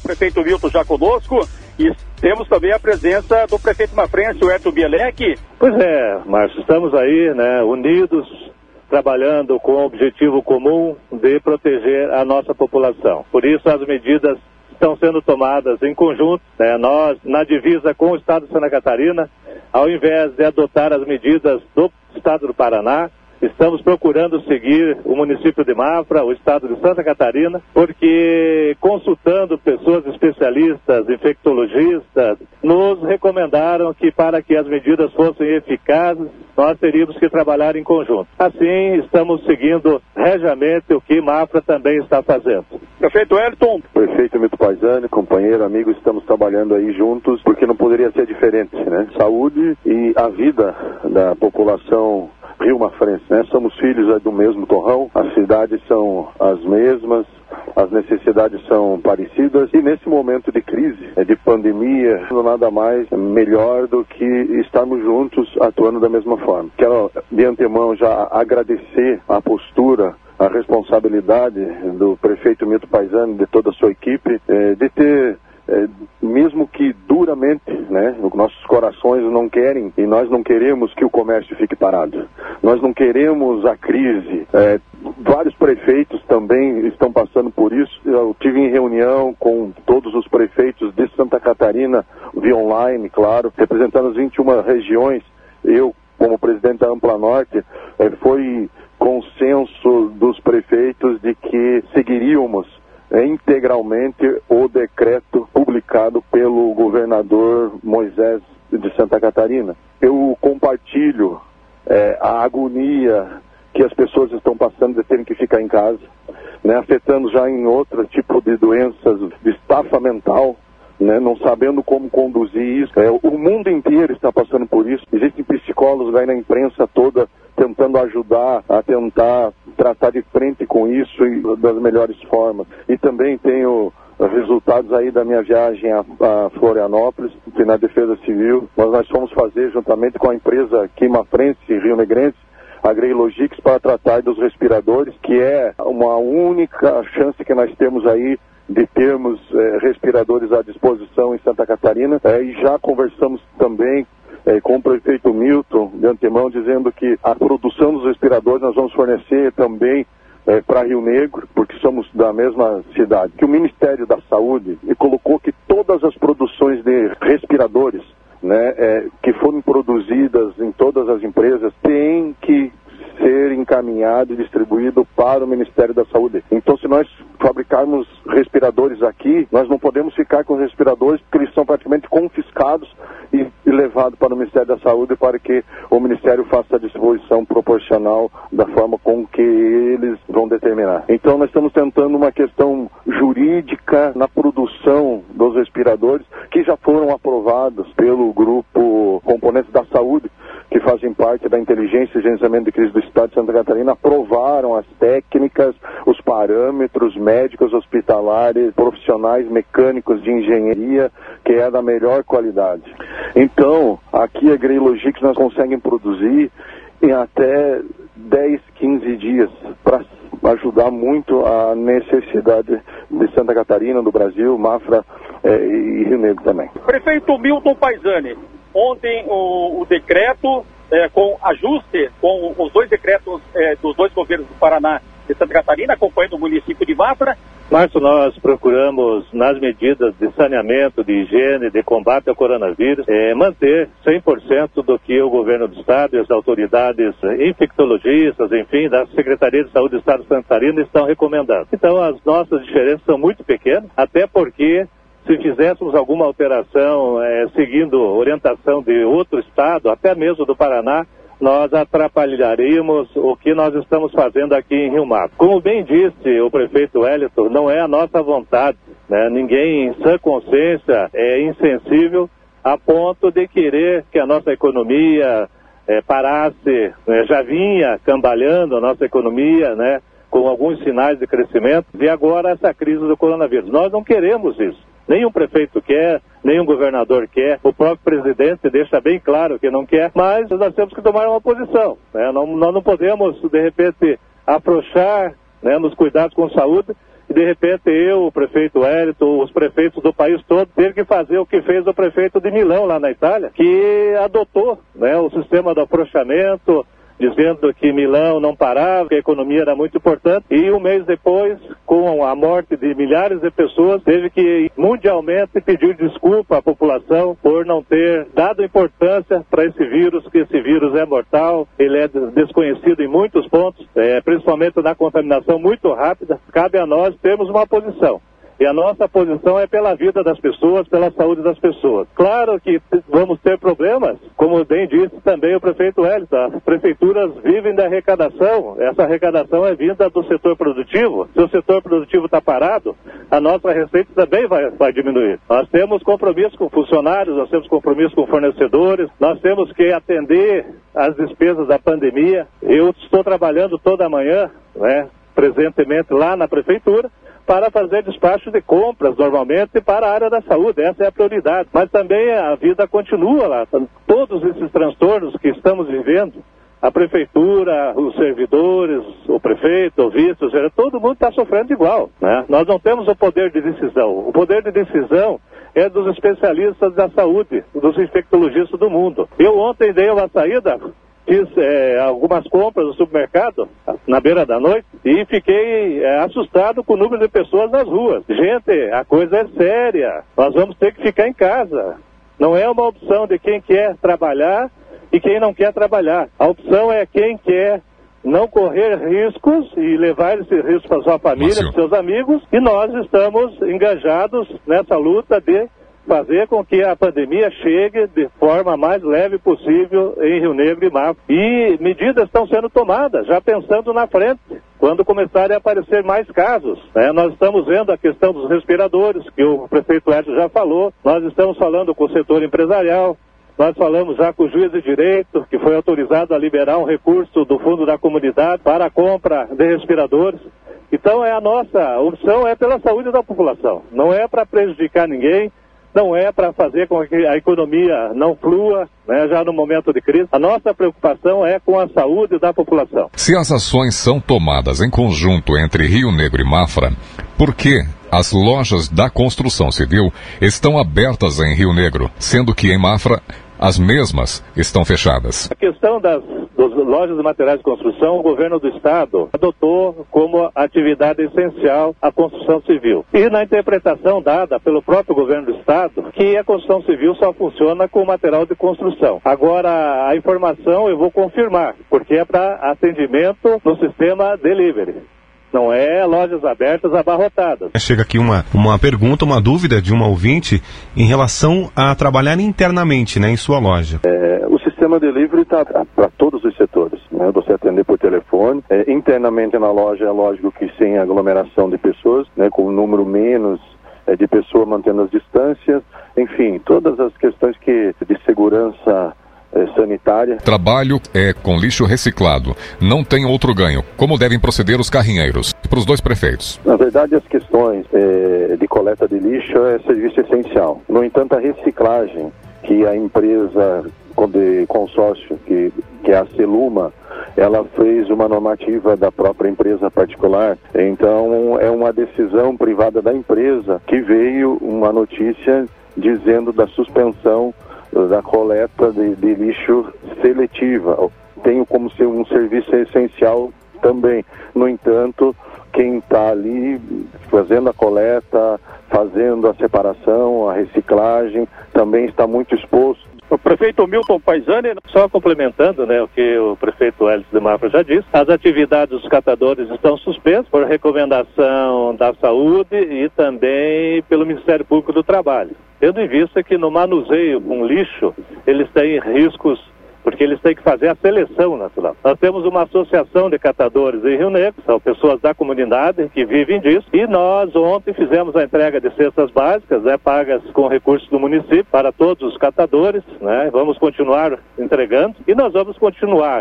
prefeito Milton já conosco e temos também a presença do prefeito Mafrense, o Herto Bielek. Pois é, Márcio, estamos aí, né, unidos, trabalhando com o objetivo comum de proteger a nossa população. Por isso as medidas estão sendo tomadas em conjunto, né? Nós, na divisa com o estado de Santa Catarina, ao invés de adotar as medidas do estado do Paraná, estamos procurando seguir o município de Mafra, o estado de Santa Catarina, porque consultando pessoas especialistas, infectologistas, nos recomendaram que para que as medidas fossem eficazes, nós teríamos que trabalhar em conjunto. Assim, estamos seguindo regiamente o que Mafra também está fazendo. Prefeito Elton. Prefeito Milton Paisani, companheiro, amigo, estamos trabalhando aí juntos, porque não poderia ser diferente, né? Saúde e a vida da população rio-mafrense, né? Somos filhos do mesmo torrão, as cidades são as mesmas, as necessidades são parecidas e nesse momento de crise, de pandemia, nada mais melhor do que estarmos juntos atuando da mesma forma. Quero de antemão já agradecer a postura, a responsabilidade do prefeito Milton Paisani, de toda a sua equipe, de ter mesmo que duramente, né, nossos corações não querem e nós não queremos que o comércio fique parado. Nós não queremos a crise. Vários prefeitos também estão passando por isso. Eu tive em reunião com todos os prefeitos de Santa Catarina, via online, claro, representando as 21 regiões. Eu, como presidente da Ampla Norte, foi consenso dos prefeitos de que seguiríamos integralmente o decreto publicado pelo governador Moisés de Santa Catarina. Eu compartilho a agonia que as pessoas estão passando de terem que ficar em casa, né, afetando já em outro tipo de doenças de estafa mental, né, não sabendo como conduzir isso. O mundo inteiro está passando por isso. Existem psicólogos aí na imprensa toda tentando ajudar a tentar tratar de frente com isso e das melhores formas. E também tenho resultados aí da minha viagem a Florianópolis, na Defesa Civil. Nós fomos fazer juntamente com a empresa Quimafrense, Rio Negrense, a Grey Logistics, para tratar dos respiradores, que é uma única chance que nós temos aí de termos respiradores à disposição em Santa Catarina. E já conversamos também com o prefeito Milton, de antemão, dizendo que a produção dos respiradores nós vamos fornecer também para Rio Negro, porque somos da mesma cidade. Que o Ministério da Saúde colocou que todas as produções de respiradores, né, que foram produzidas em todas as empresas, têm que ser encaminhado e distribuído para o Ministério da Saúde. Então, se nós fabricarmos respiradores aqui, nós não podemos ficar com os respiradores, porque eles são praticamente confiscados e levados para o Ministério da Saúde para que o Ministério faça a distribuição proporcional da forma com que eles vão determinar. Então, nós estamos tentando uma questão jurídica na produção dos respiradores, que já foram aprovados pelo grupo Componentes da Saúde, que fazem parte da Inteligência e Gerenciamento de Crise do Estado de Santa Catarina, aprovaram as técnicas, os parâmetros médicos, hospitalares, profissionais, mecânicos de engenharia, que é da melhor qualidade. Então, aqui a Grey Logistics nós conseguimos produzir em até 10, 15 dias, para ajudar muito a necessidade de Santa Catarina, do Brasil, Mafra e Rio Negro também. Prefeito Milton Paisani, ontem o decreto com ajuste com os dois decretos dos dois governos do Paraná e Santa Catarina, acompanhando o município de Mafra. Márcio, nós procuramos, nas medidas de saneamento, de higiene, de combate ao coronavírus, manter 100% do que o governo do Estado e as autoridades infectologistas, enfim, da Secretaria de Saúde do Estado de Santa Catarina estão recomendando. Então, as nossas diferenças são muito pequenas, até porque se fizéssemos alguma alteração seguindo orientação de outro estado, até mesmo do Paraná, nós atrapalharíamos o que nós estamos fazendo aqui em Rio Mafra. Como bem disse o prefeito Wellington, não é a nossa vontade, né? Ninguém em sã consciência é insensível a ponto de querer que a nossa economia parasse, já vinha cambaleando a nossa economia, né? Com alguns sinais de crescimento, e agora essa crise do coronavírus. Nós não queremos isso. Nenhum prefeito quer, nenhum governador quer, o próprio presidente deixa bem claro que não quer, mas nós temos que tomar uma posição, né? Nós não podemos, de repente, afrouxar, né, nos cuidados com saúde e de repente eu, o prefeito Wellington, os prefeitos do país todo, teve que fazer o que fez o prefeito de Milão, lá na Itália, que adotou, né, o sistema do afrouxamento, dizendo que Milão não parava, que a economia era muito importante, e um mês depois, com a morte de milhares de pessoas, teve que mundialmente pedir desculpa à população por não ter dado importância para esse vírus, que esse vírus é mortal, ele é desconhecido em muitos pontos, principalmente na contaminação muito rápida. Cabe a nós termos uma posição. E a nossa posição é pela vida das pessoas, pela saúde das pessoas. Claro que vamos ter problemas, como bem disse também o prefeito Wellington. As prefeituras vivem da arrecadação. Essa arrecadação é vinda do setor produtivo. Se o setor produtivo está parado, a nossa receita também vai diminuir. Nós temos compromisso com funcionários, nós temos compromisso com fornecedores, nós temos que atender às despesas da pandemia. Eu estou trabalhando toda manhã, né, presentemente lá na prefeitura, para fazer despacho de compras normalmente para a área da saúde. Essa é a prioridade. Mas também a vida continua lá. Todos esses transtornos que estamos vivendo, a prefeitura, os servidores, o prefeito, o vice, todo mundo está sofrendo igual, né? Nós não temos o poder de decisão. O poder de decisão é dos especialistas da saúde, dos infectologistas do mundo. Eu ontem dei uma saída, fiz algumas compras no supermercado, na beira da noite, e fiquei assustado com o número de pessoas nas ruas. Gente, a coisa é séria. Nós vamos ter que ficar em casa. Não é uma opção de quem quer trabalhar e quem não quer trabalhar. A opção é quem quer não correr riscos e levar esse risco para sua família, para seus amigos, e nós estamos engajados nessa luta de fazer com que a pandemia chegue de forma mais leve possível em Rio Negro e Mafra. E medidas estão sendo tomadas, já pensando na frente, quando começarem a aparecer mais casos, né? Nós estamos vendo a questão dos respiradores, que o prefeito Edson já falou, nós estamos falando com o setor empresarial, nós falamos já com o juiz de direito, que foi autorizado a liberar um recurso do Fundo da Comunidade para a compra de respiradores. Então a nossa opção é pela saúde da população, não é para prejudicar ninguém, não é para fazer com que a economia não flua, né, já no momento de crise. A nossa preocupação é com a saúde da população. Se as ações são tomadas em conjunto entre Rio Negro e Mafra, por que as lojas da construção civil estão abertas em Rio Negro, sendo que em Mafra as mesmas estão fechadas? A questão das lojas de materiais de construção, o governo do estado adotou como atividade essencial a construção civil. E na interpretação dada pelo próprio governo do estado, que a construção civil só funciona com material de construção. Agora, a informação eu vou confirmar, porque é para atendimento no sistema delivery. Não é lojas abertas abarrotadas. Chega aqui uma pergunta, uma dúvida de uma ouvinte em relação a trabalhar internamente, né, em sua loja. O sistema delivery está para todos os setores, né? Você atender por telefone. Internamente na loja é lógico que sem aglomeração de pessoas, né, com um número menos de pessoas mantendo as distâncias. Enfim, todas as questões de segurança sanitária. Trabalho com lixo reciclado. Não tem outro ganho. Como devem proceder os carrinheiros? Para os dois prefeitos. Na verdade, as questões de coleta de lixo é serviço essencial. No entanto, a reciclagem que a empresa de consórcio, que é a Celuma, ela fez uma normativa da própria empresa particular. Então, é uma decisão privada da empresa que veio uma notícia dizendo da suspensão da coleta de lixo seletiva. Tenho como ser um serviço essencial também. No entanto, quem está ali fazendo a coleta, fazendo a separação, a reciclagem, também está muito exposto. O prefeito Milton Paisani, só complementando, né, o que o prefeito Wellington de Mafra já disse, as atividades dos catadores estão suspensas por recomendação da saúde e também pelo Ministério Público do Trabalho. Tendo em vista que no manuseio com lixo, eles têm riscos, porque eles têm que fazer a seleção natural. Nós temos uma associação de catadores em Rio Negro, são pessoas da comunidade que vivem disso, e nós ontem fizemos a entrega de cestas básicas, né, pagas com recursos do município para todos os catadores, né, vamos continuar entregando, e nós vamos continuar,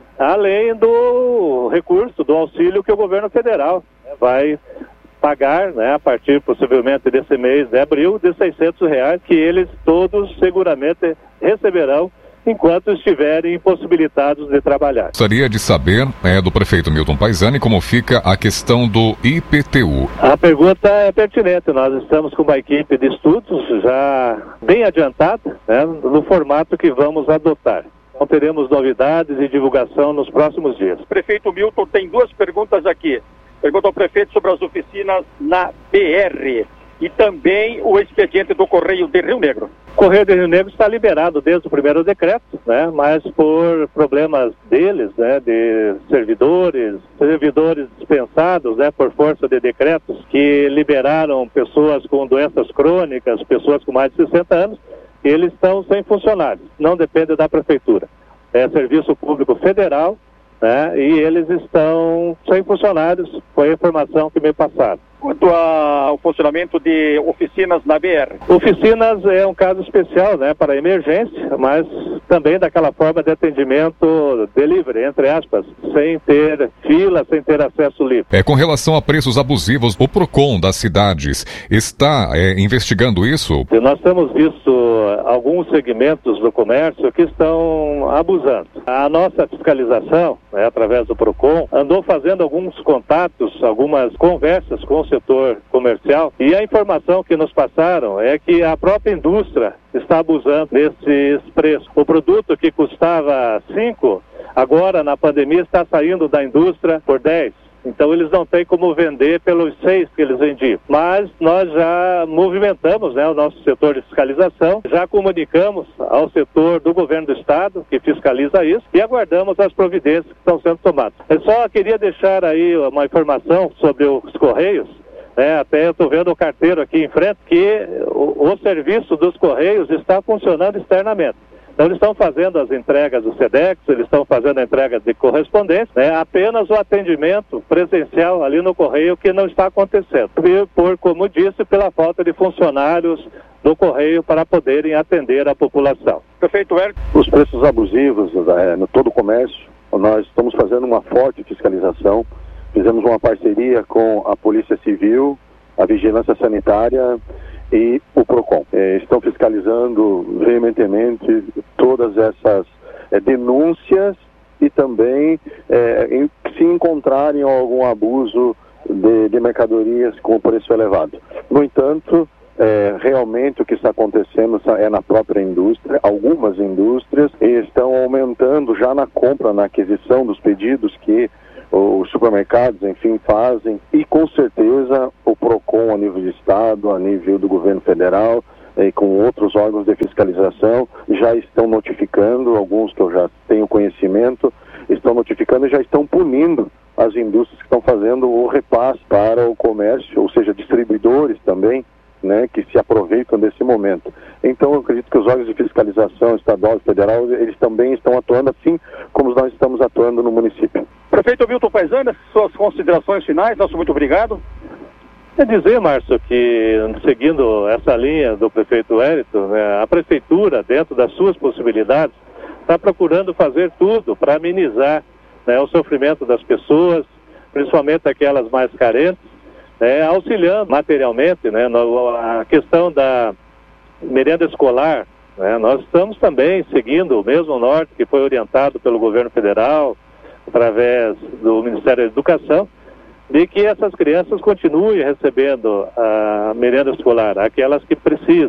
além do recurso, do auxílio que o governo federal, né, vai pagar, né, a partir possivelmente desse mês de abril, de R$600, que eles todos seguramente receberão enquanto estiverem impossibilitados de trabalhar. Gostaria de saber do prefeito Milton Paisani como fica a questão do IPTU. A pergunta é pertinente. Nós estamos com uma equipe de estudos já bem adiantada, né, no formato que vamos adotar. Então teremos novidades e divulgação nos próximos dias. Prefeito Milton, tem duas perguntas aqui. Pergunta ao prefeito sobre as oficinas na BR e também o expediente do Correio de Rio Negro. O Correio de Rio Negro está liberado desde o primeiro decreto, né, mas por problemas deles, né, de servidores dispensados, né, por força de decretos que liberaram pessoas com doenças crônicas, pessoas com mais de 60 anos, eles estão sem funcionários, não depende da prefeitura. É serviço público federal, né, e eles estão sem funcionários, foi a informação que me passaram. Quanto ao funcionamento de oficinas na BR? Oficinas é um caso especial, né, para emergência, mas também daquela forma de atendimento delivery, entre aspas, sem ter fila, sem ter acesso livre. Com relação a preços abusivos, o PROCON das cidades está investigando isso? Nós temos visto alguns segmentos do comércio que estão abusando. A nossa fiscalização, né, através do PROCON, andou fazendo alguns contatos, algumas conversas com o setor comercial, e a informação que nos passaram é que a própria indústria está abusando desses preços. O produto que custava 5, agora na pandemia está saindo da indústria por 10. Então eles não têm como vender pelos 6 que eles vendiam. Mas nós já movimentamos, né, o nosso setor de fiscalização, já comunicamos ao setor do governo do estado, que fiscaliza isso, e aguardamos as providências que estão sendo tomadas. Eu só queria deixar aí uma informação sobre os Correios. Até eu estou vendo o carteiro aqui em frente, que o serviço dos Correios está funcionando externamente. Então eles estão fazendo as entregas do SEDEX, eles estão fazendo a entrega de correspondência, né? Apenas o atendimento presencial ali no Correio que não está acontecendo. Como disse, pela falta de funcionários do Correio para poderem atender a população. Prefeito Hélio. Os preços abusivos no todo o comércio, nós estamos fazendo uma forte fiscalização. Fizemos uma parceria com a Polícia Civil, a Vigilância Sanitária e o PROCON. Estão fiscalizando veementemente todas essas denúncias e também se encontrarem algum abuso de mercadorias com preço elevado. No entanto, realmente o que está acontecendo é na própria indústria. Algumas indústrias estão aumentando já na compra, na aquisição dos pedidos que os supermercados, enfim, fazem, e com certeza o PROCON a nível de estado, a nível do governo federal, e com outros órgãos de fiscalização, já estão notificando, alguns que eu já tenho conhecimento, estão notificando e já estão punindo as indústrias que estão fazendo o repasse para o comércio, ou seja, distribuidores também, né, que se aproveitam desse momento. Então eu acredito que os órgãos de fiscalização estadual e federal, eles também estão atuando assim como nós estamos atuando no município. Prefeito Milton Paisani, suas considerações finais, nosso muito obrigado. É dizer, Márcio, que seguindo essa linha do prefeito Wellington, né, a prefeitura, dentro das suas possibilidades, está procurando fazer tudo para amenizar, né, o sofrimento das pessoas, principalmente aquelas mais carentes, auxiliando materialmente, né, a questão da merenda escolar, né, nós estamos também seguindo o mesmo norte que foi orientado pelo governo federal, através do Ministério da Educação, de que essas crianças continuem recebendo a merenda escolar, aquelas que precisam.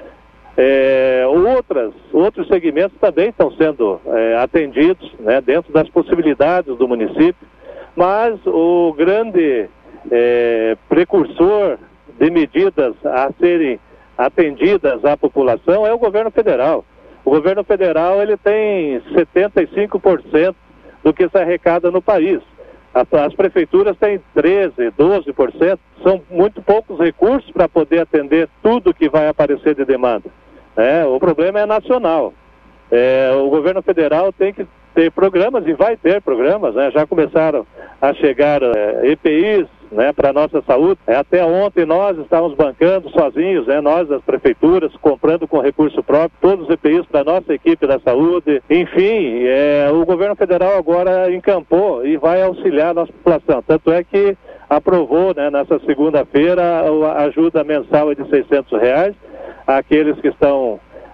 Outros segmentos também estão sendo atendidos, né, dentro das possibilidades do município, mas o grande precursor de medidas a serem atendidas à população é o governo federal. O governo federal ele tem 75% do que se arrecada no país. As prefeituras têm 13%, 12%, são muito poucos recursos para poder atender tudo que vai aparecer de demanda. O problema é nacional. O governo federal tem que ter programas, e vai ter programas, né? Já começaram a chegar EPIs, né, para a nossa saúde. Até ontem nós estávamos bancando sozinhos, né, nós das prefeituras, comprando com recurso próprio, todos os EPIs para a nossa equipe da saúde. Enfim, o governo federal agora encampou e vai auxiliar a nossa população. Tanto é que aprovou, né, nessa segunda-feira a ajuda mensal de R$600 àqueles que estão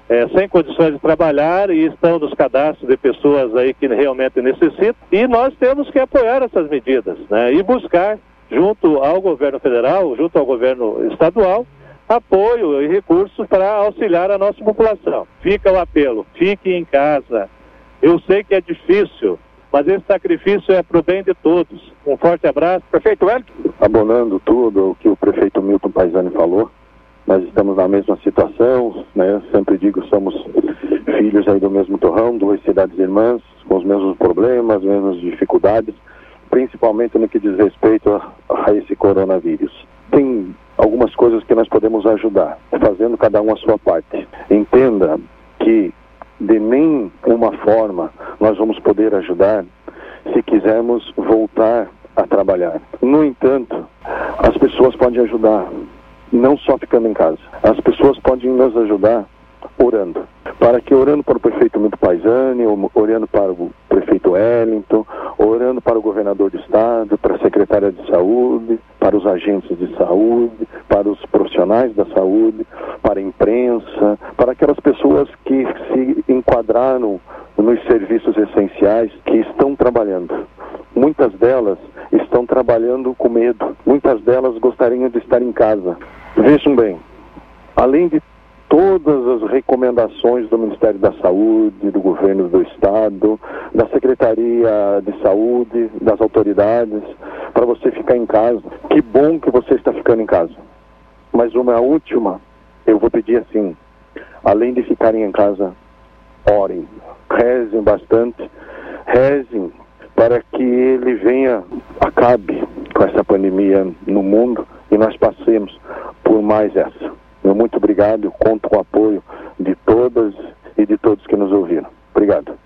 sem condições de trabalhar e estão nos cadastros de pessoas aí que realmente necessitam, e nós temos que apoiar essas medidas, né, e buscar, junto ao governo federal, junto ao governo estadual, apoio e recursos para auxiliar a nossa população. Fica o apelo, fique em casa. Eu sei que é difícil, mas esse sacrifício é para o bem de todos. Um forte abraço. Prefeito Hélio. Abonando tudo o que o prefeito Milton Paisani falou, nós estamos na mesma situação, né? Sempre digo, somos filhos aí do mesmo torrão, duas cidades irmãs, com os mesmos problemas, as mesmas dificuldades, principalmente no que diz respeito a esse coronavírus. Tem algumas coisas que nós podemos ajudar, fazendo cada um a sua parte. Entenda que de nenhuma forma nós vamos poder ajudar se quisermos voltar a trabalhar. No entanto, as pessoas podem ajudar, não só ficando em casa. As pessoas podem nos ajudar orando. Orando para o prefeito Milton Paisani, orando para o prefeito Wellington, orando para o governador do estado, para a secretária de saúde, para os agentes de saúde, para os profissionais da saúde, para a imprensa, para aquelas pessoas que se enquadraram nos serviços essenciais, que estão trabalhando. Muitas delas estão trabalhando com medo, muitas delas gostariam de estar em casa. Vejam bem, além de todas as recomendações do Ministério da Saúde, do Governo do Estado, da Secretaria de Saúde, das autoridades, para você ficar em casa. Que bom que você está ficando em casa. Mas uma última, eu vou pedir assim, além de ficarem em casa, orem, rezem bastante, rezem para que ele acabe com essa pandemia no mundo e nós passemos por mais essa. Muito obrigado, eu conto com o apoio de todas e de todos que nos ouviram. Obrigado.